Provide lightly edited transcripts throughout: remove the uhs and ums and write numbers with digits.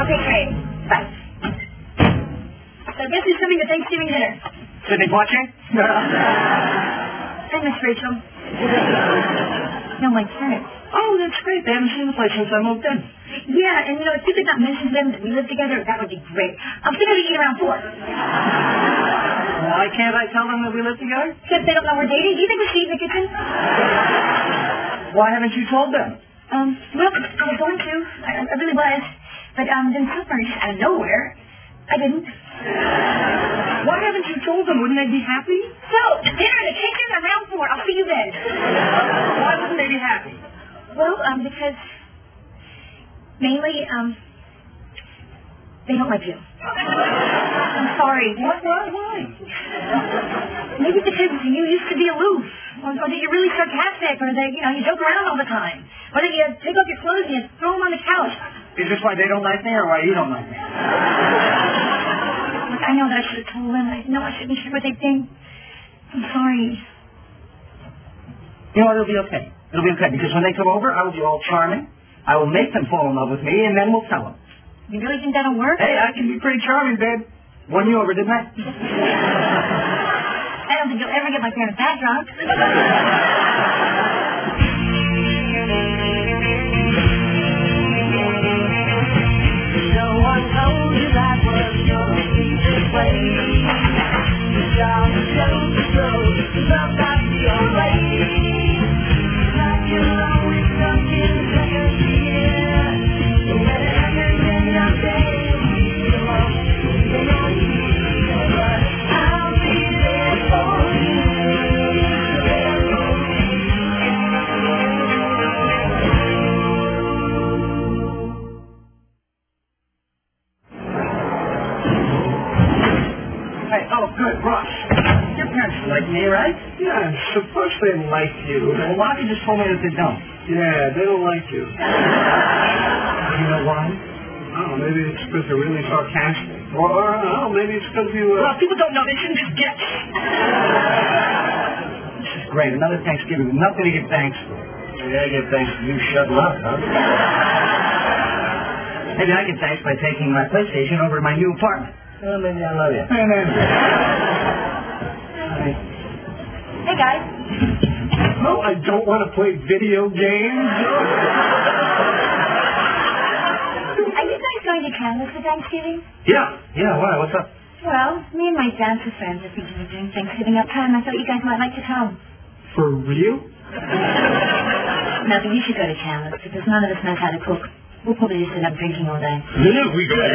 Okay, great. Bye. So I guess there's coming to Thanksgiving dinner. Sydney watching? Hi, Miss Rachel. No, my parents. Oh, that's great. They haven't seen the place since I moved in. Yeah, and if you could not mention to them that we live together, that would be great. I'm thinking we eat around 4. Why can't I tell them that we live together? Because they don't know we're dating. Do you think we should eat in the kitchen? Why haven't you told them? Well, I was going to. I really was. But then suddenly, out of nowhere, I didn't. Why haven't you told them? Wouldn't they be happy? So, dinner in the kitchen around 4. I'll see you then. Why wouldn't they be happy? Well, because mainly, they don't like you. I'm sorry. Why? Maybe because you used to be aloof, or that you're really sarcastic, or that, you joke around all the time, or that you take off your clothes and you throw them on the couch. Is this why they don't like me, or why you don't like me? Look, I know that I should have told them. I know I shouldn't share what they think. I'm sorry. You know what? It'll be okay. It'll be okay, because when they come over, I will be all charming. I will make them fall in love with me, and then we'll tell them. You really think that'll work? Hey, I can be pretty charming, babe. Won you over, didn't I? I don't think you'll ever get my parents that drunk. No one told you that was your easiest way. You just chose to go. Love got your way. Like you're always stuck in second gear. When everything I say is wrong, you know you need, but I'll be there for you. Hey, oh, good, Ross. Your parents like me, right? Yeah, supposed they like you. Well, Lottie just told me that they don't. Yeah, they don't like you. You know why? Oh, maybe it's because they're really sarcastic. Or I don't know, maybe it's because you... Well, people don't know. They shouldn't just guess. This is great. Another Thanksgiving with nothing to give thanks for. Maybe I get thanks to you shutting up, huh? Maybe I get thanks by taking my PlayStation over to my new apartment. Well, maybe I love you. Hey, guys. No, I don't want to play video games. Are you guys going to Canada for Thanksgiving? Yeah, why? What's up? Well, me and my dancer friends are thinking of doing Thanksgiving up here, and I thought you guys might like to come. For real? No, but you should go to Chandler, because none of us knows how to cook. We'll probably just end up drinking all day. Yeah, we go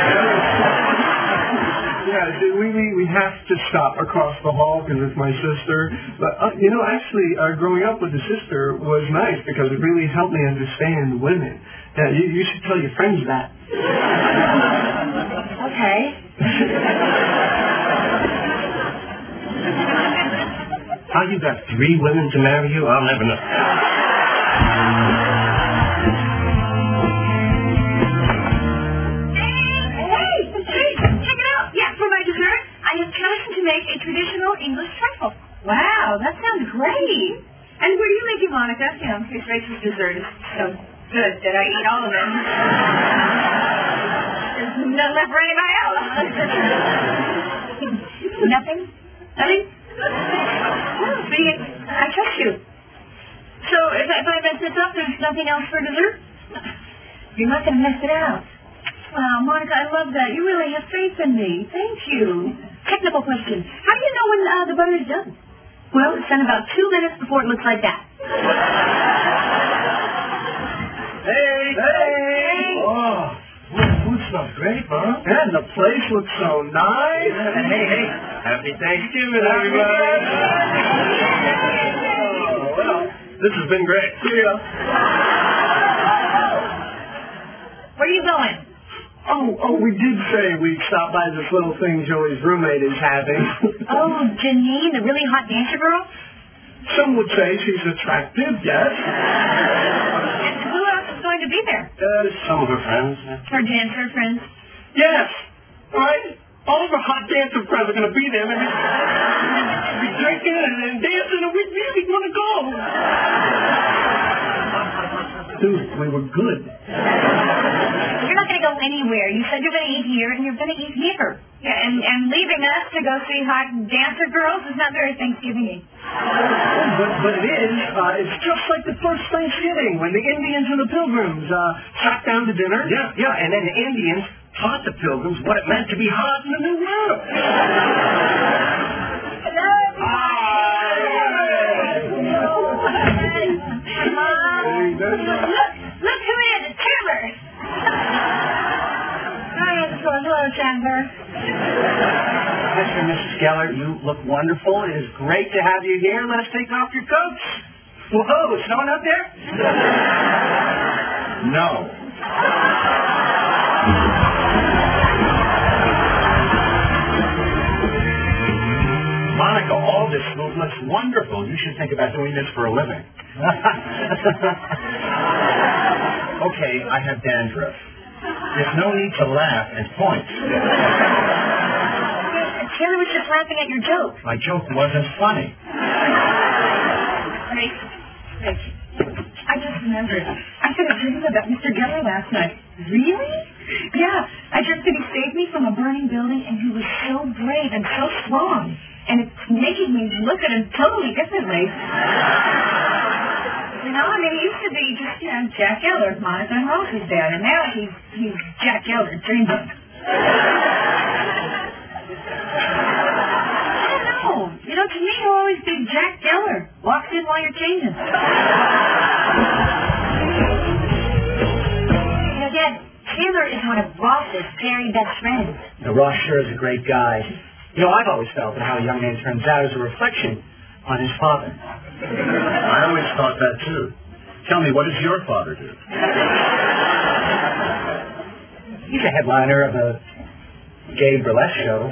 Yeah, we have to stop across the hall because it's my sister. But, actually, growing up with a sister was nice because it really helped me understand women. Yeah, you should tell your friends that. Okay. How you got 3 women to marry you? I'll never know. To make a traditional English trifle. Wow, that sounds great. And where do you make it, Monica? In case Rachel's dessert is so good that I eat all of it. There's none left for anybody else. Nothing? Nothing? Oh, I trust you. So if I mess this up, there's nothing else for dessert? You're not going to mess it out. Wow, Monica, I love that. You really have faith in me. Thank you. Technical question. How do you know when the butter is done? Well, it's done about 2 minutes before it looks like that. Hey! Oh, food smells great, huh? And the place looks so nice. Hey. Happy Thanksgiving, everybody. Oh, well, this has been great. See ya. Where are you going? Oh, we did say we'd stop by this little thing Joey's roommate is having. Oh, Janine, the really hot dancer girl? Some would say she's attractive, yes. And who else is going to be there? Some of her friends. Her dancer friends? Yes, right? All of her hot dancer friends are going to be there. We'll be drinking and dancing, and we really want to go. Dude, we were good. You're not going to go anywhere. You said you're going to eat here, and you're going to eat here. Yeah, and leaving us to go see hot dancer girls is not very Thanksgiving-y. But it is. It's just like the first Thanksgiving when the Indians and the Pilgrims sat down to dinner. Yeah, and then the Indians taught the Pilgrims what it meant to be hot in the New World. Look who it is, it's Taylor. Hello, Chandler. Mr. and Mrs. Geller, you look wonderful. It is great to have you here. Let us take off your coats. Whoa, is snowing out there? No. Monica, all this move looks wonderful. You should think about doing this for a living. Okay, I have dandruff. There's no need to laugh and point. Taylor was just laughing at your joke. My joke wasn't funny. Rick, I just remembered. I had a dream about Mr. Geller last night. Really? Yeah, I dreamt that he saved me from a burning building, and he was so brave and so strong. And it's making me look at him totally differently. You know, I mean, he used to be just, Jack Geller, Monica and Rose's dad, and now he's Jack Geller, Dreamboat. I don't know. You know, to me, he'll always be Jack Geller. Walks in while you're changing. Dad, Taylor is one of Ross's very best friends. Now, Ross sure is a great guy. You know, I've always felt that how a young man turns out is a reflection on his father. I always thought that, too. Tell me, what does your father do? He's a headliner of a gay burlesque show.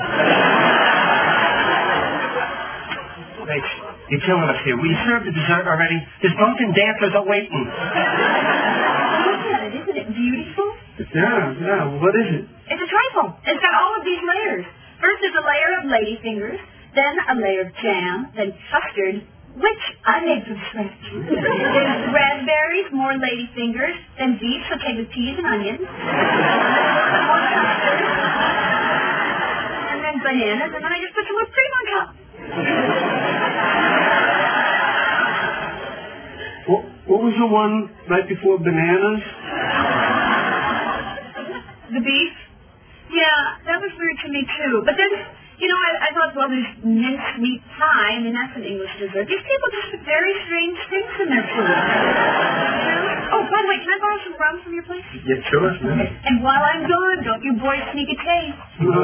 Wait, you're killing us here. We served the dessert already. There's drunken dancers awaiting. Look at it. Isn't it beautiful? Yeah. What is it? It's a trifle. It's got all of these layers. First is a layer of ladyfingers, then a layer of jam, then custard, which I made from scratch. Then raspberries, more ladyfingers, then beef sauteed with peas and onions, more custard, and then bananas, and then I just put some whipped cream on top. What was the one right before bananas? The beef? Yeah, that was weird to me, too. But then, I thought, well, there's mincemeat pie. I mean, that's an English dessert. These people just put very strange things in their food. Oh, by the way, can I borrow some rum from your place? Yeah, sure. And while I'm gone, don't you boys sneak a taste.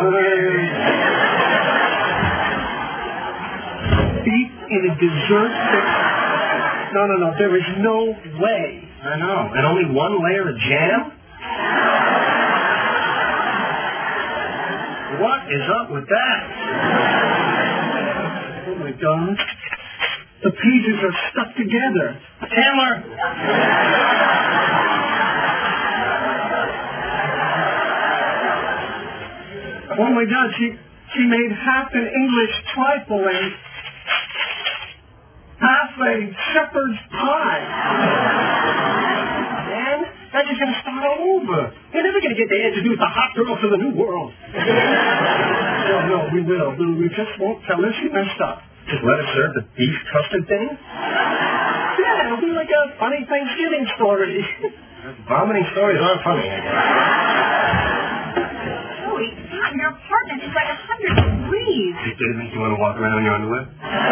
Beef in a dessert? No. There is no way. I know. And only one layer of jam? What is up with that? Oh, my God. The pieces are stuck together. Taylor! Oh, my God. She made half an English trifle and half a shepherd's pie. Man, that's just going to start all over. You're never going to get to introduce the hot girl to the new world. No, we will. We just won't tell her she messed up. Just let her serve the beef custard thing? Yeah, it'll be like a funny Thanksgiving story. Vomiting stories aren't funny, I guess. Joey, your apartment is like 100 degrees. Did it make you want to walk around in your underwear?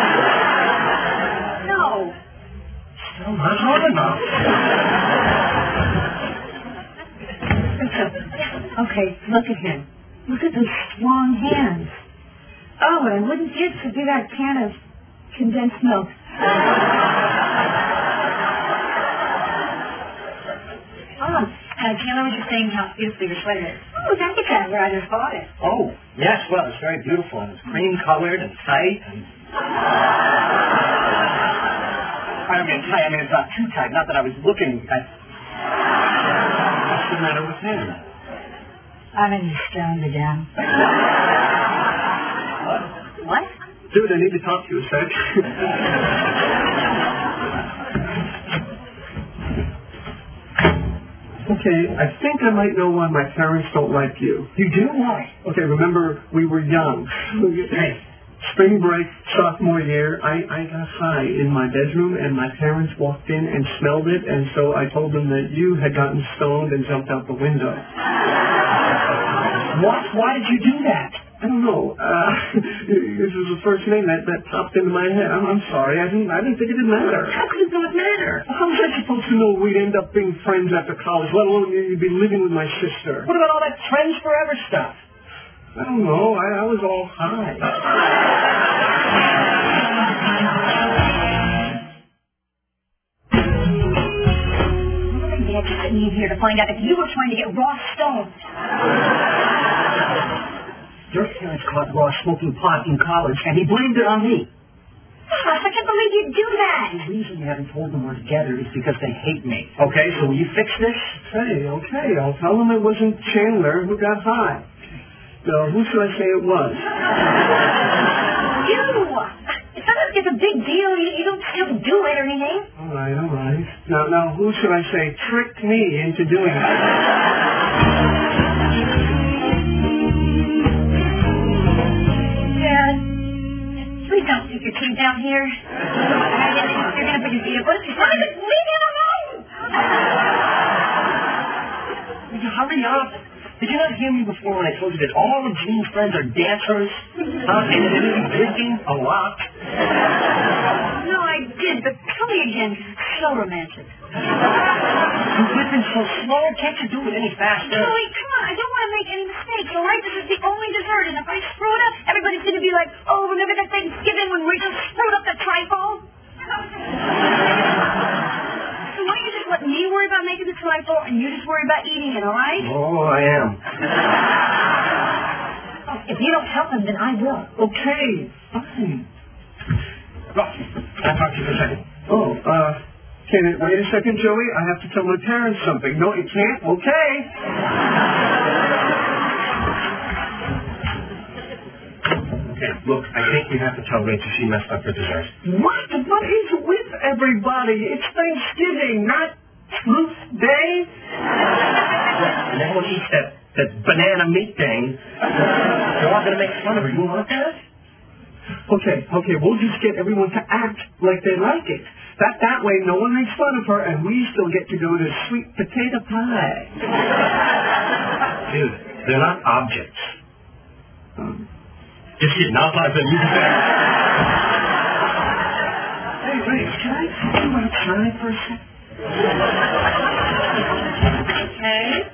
No. Still not hard enough. Okay, look at him. Look at those strong hands. Oh, what I wouldn't give to be that can of condensed milk. Taylor was just saying how beautiful your sweater is. Oh, thank you, Chandler. I just bought it. Oh, yes, well, it's very beautiful, and it's cream-colored and tight, and... I mean, it's not too tight, not that I was looking at... What's the matter with him? I'm in the stone again. What? Dude, I need to talk to you a sec. Okay, I think I might know why my parents don't like you. You do? Why? Okay, remember, we were young. Hey. Spring break, sophomore year, I got high in my bedroom, and my parents walked in and smelled it, and so I told them that you had gotten stoned and jumped out the window. What? Why did you do that? I don't know. This was the first name that popped into my head. I'm sorry. I didn't think it did matter. How could it not matter? How was I supposed to know we'd end up being friends after college, let alone you'd be living with my sister? What about all that friends forever stuff? I don't know. I was all high. Maybe I just didn't need here to find out if you were trying to get Ross stoned. Your parents caught Ross smoking pot in college, and he blamed it on me. Ross, I can't believe you'd do that. The reason you haven't told them we're together is because they hate me. Okay, so will you fix this? Okay. I'll tell them it wasn't Chandler who got high. Who should I say it was? You! It's not like it's a big deal. You don't still do it or anything. All right. Now, who should I say tricked me into doing it? Dad, please don't stick your teeth down here. You're going to put your feet up. What if you find it? Leave him alone! Will you hurry up? Did you not hear me before when I told you that all of Gene's friends are dancers? And they're really drinking a lot? No, I did, but tell me again. So romantic. You're whipping so slow. Can't you do it any faster? Joey, come on. I don't want to make any mistakes, all right? This is the only dessert, and if I screw it up, everybody's going to be like, oh, remember that Thanksgiving when Rita screwed up the trifle? So why don't you just let me worry about making the trifle, and you just worry about eating it, all right? Oh, I am. If you don't help him, then I will. Okay, fine. Ross, can I talk to you for a second? Can it wait a second, Joey? I have to tell my parents something. No, it can't? Okay. Okay, look, I think we have to tell Rachel she messed up her dessert. What? What is with everybody? It's Thanksgiving, not Truth Day. And everyone eats that banana meat thing. They're all going to make fun of her. You want that? Okay, we'll just get everyone to act like they like it. That way no one makes fun of her and we still get to go to sweet potato pie. Dude, they're not objects. Just kidding, I'll talk to them. You can say. Hey, Ray, can I talk to you outside for a second? Okay.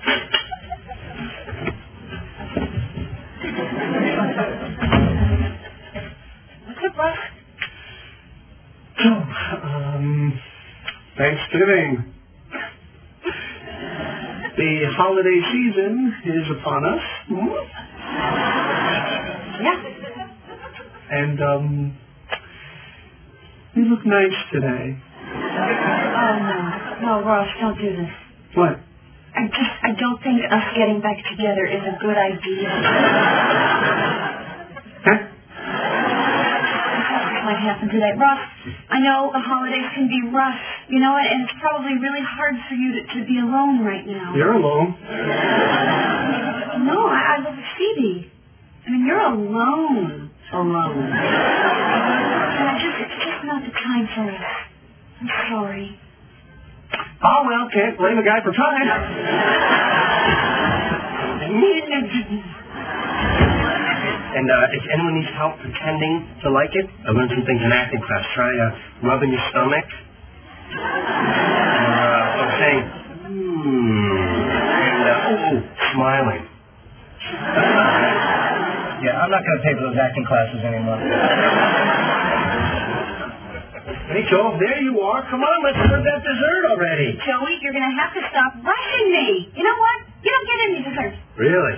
What's up, Russ? Thanksgiving. The holiday season is upon us. Yeah. And, you look nice today. Oh, no. No, Ross, don't do this. What? I don't think us getting back together is a good idea. Huh? What happened today? Ross, I know the holidays can be rough, you know, and it's probably really hard for you to be alone right now. You're alone. No, I live with Phoebe. I mean, you're alone. And it's just not the time for us. I'm sorry. Oh, well, can't blame a guy for trying. And if anyone needs help pretending to like it, I learned some things in acting class. Try rubbing your stomach. Or saying, and smiling. Yeah, I'm not going to pay for those acting classes anymore. Hey, Joe, there you are. Come on, let's serve that dessert already. Joey, you're going to have to stop rushing me. You know what? You don't get any dessert. Really?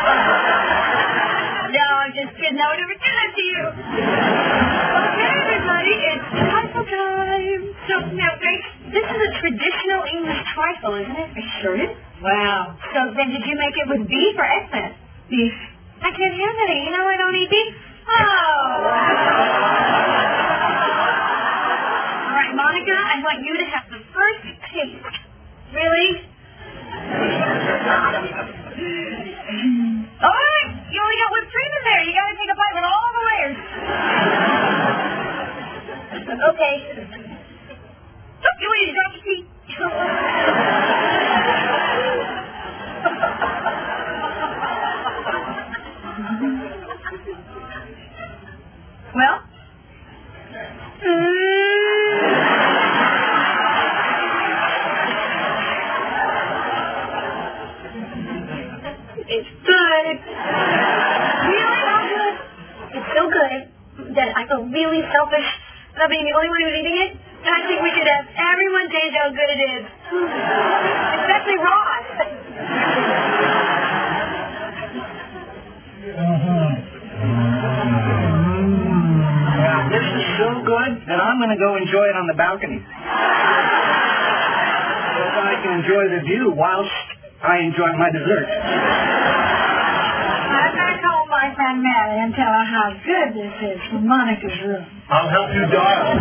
No, I'm just kidding. I would never do that to you. Okay, everybody, it's trifle time. So, now, Grace, this is a traditional English trifle, isn't it? Are you sure it is? Wow. So then did you make it with beef or Xmas? Beef. I can't have any. You know I don't eat beef. Oh. All right, Monica, I want you to have the first taste. Really? All right, you only got whipped cream in there. You got to take a bite with all the layers. Okay. Oh, you want to drop your tea? Well? It's good. Really not good. It's so good that I feel really selfish about being the only one who's eating it. And I think we should have everyone taste how good it is. Especially Ross. This is so good that I'm going to go enjoy it on the balcony. So I can enjoy the view whilst I enjoy my dessert. I'm going to call my friend Mary and tell her how good this is from Monica's room. I'll help you dial.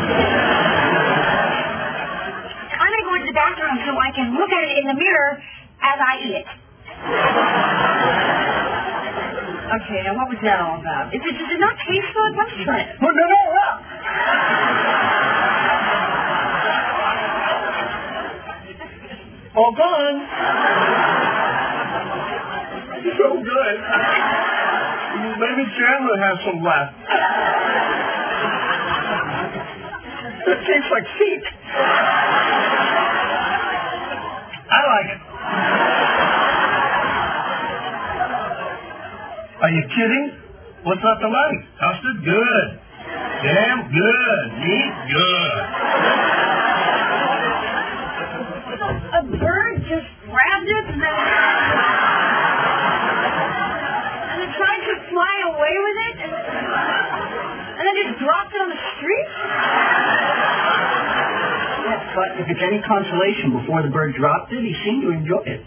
I'm going to go into the bathroom so I can look at it in the mirror as I eat it. Okay, now what was that all about? Does it not taste good? Let's try it. No. All gone. So good. Maybe Chandler has some left. It tastes like feet. I like it. Are you kidding? What's not to like? How's it good? Damn good. Eat good. A bird just grabbed it and then tried to fly away with it and then just dropped it on the street? Yes, but if it's any consolation, before the bird dropped it, he seemed to enjoy it.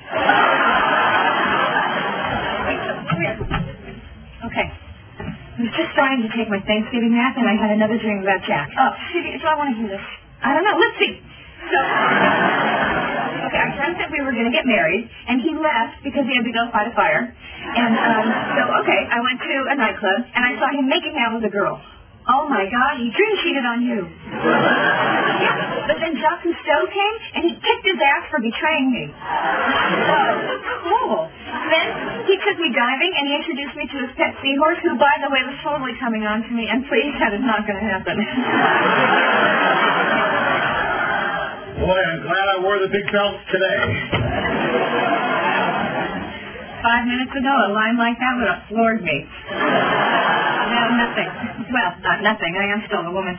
Okay. I was just starting to take my Thanksgiving nap, and I had another dream about Jack. Oh, so I want to hear this. I don't know. Let's see. So, okay, I dreamt that we were going to get married, and he left because he had to go fight a fire. And I went to a nightclub, and I saw him making out with a girl. Oh, my God, he dream cheated on you. Yeah, but then Jacques Cousteau came, and he kicked his ass for betraying me. Oh, cool. Then he took me diving, and he introduced me to his pet seahorse, who, by the way, was totally coming on to me, and please, that is not going to happen. Boy, I'm glad I wore the big belt today. 5 minutes ago, a line like that would have floored me. No, nothing. Well, not nothing. I am still a woman.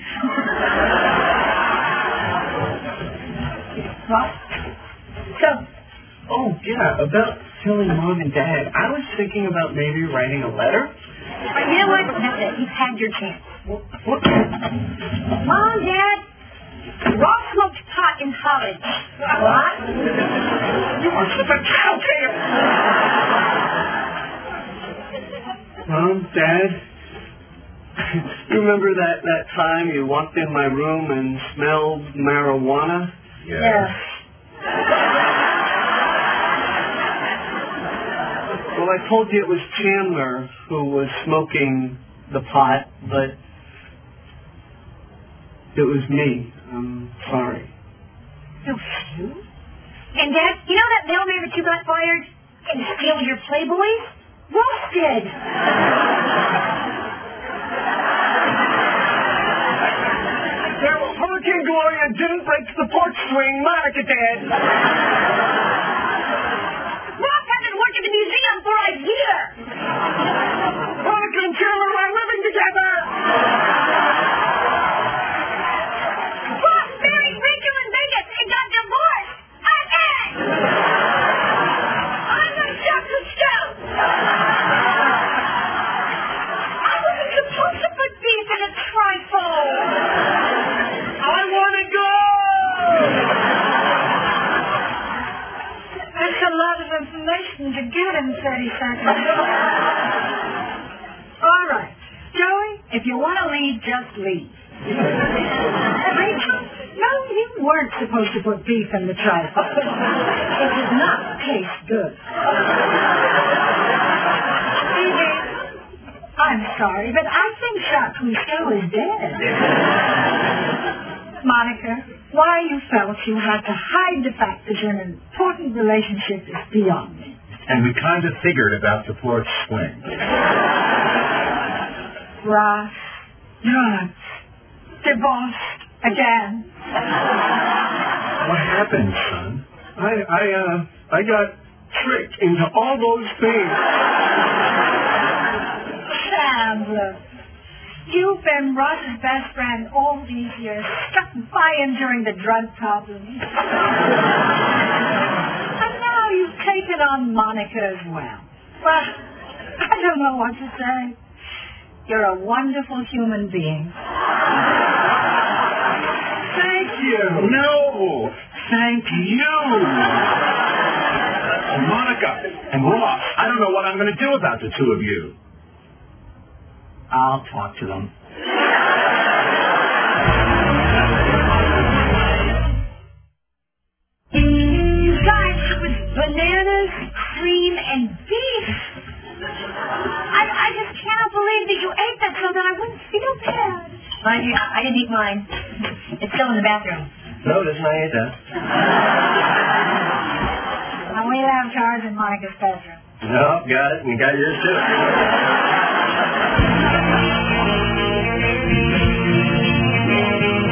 What? So? Oh, yeah, about telling Mom and Dad. I was thinking about maybe writing a letter. You know what? That's it. You've had your chance. What? Mom, Dad, Ross smoked pot in college. What? You are such a telltale. Mom, Dad, you remember that time you walked in my room and smelled marijuana? Yes. Well, I told you it was Chandler who was smoking the pot, but it was me. I'm sorry. So you? And Dad, you know that mailman that you got fired and steal your Playboys? Ross did. Yeah, well, Hurricane Gloria didn't break the porch swing. Monica did. Ross hasn't worked at the museum for a year. Monica and Chandler are living together. Ross married Rachel in Vegas and got divorced. Again. I'm the Jacques Cousteau. I wasn't supposed to put these in a trifold. I want to go. That's a lot of information to get in 30 seconds. All right. Joey, if you want to leave, just leave. Rachel, No, you weren't supposed to put beef in the trifle. It does not taste good. Phoebe, I'm sorry, but I think Jacques Cousteau is dead. Monica, why you felt you had to hide the fact that you're in an important relationship is beyond me. And we kind of figured about the fourth swing. Ross, drugs, divorced again. What happened, son? I got tricked into all those things. Chandler, you've been Ross's best friend all these years, stuck by him during the drug problems. And now you've taken on Monica as well. Well, I don't know what to say. You're a wonderful human being. Thank you. No! Thank you! Monica and Ross, I don't know what I'm going to do about the two of you. I'll talk to them. You guys, it was bananas, cream, and beef. I just cannot believe that you ate that so that I wouldn't feel bad. I didn't eat mine. It's still in the bathroom. No, listen, I ate that. And we have charge in Monica's bedroom. No, got it. And you got yours too.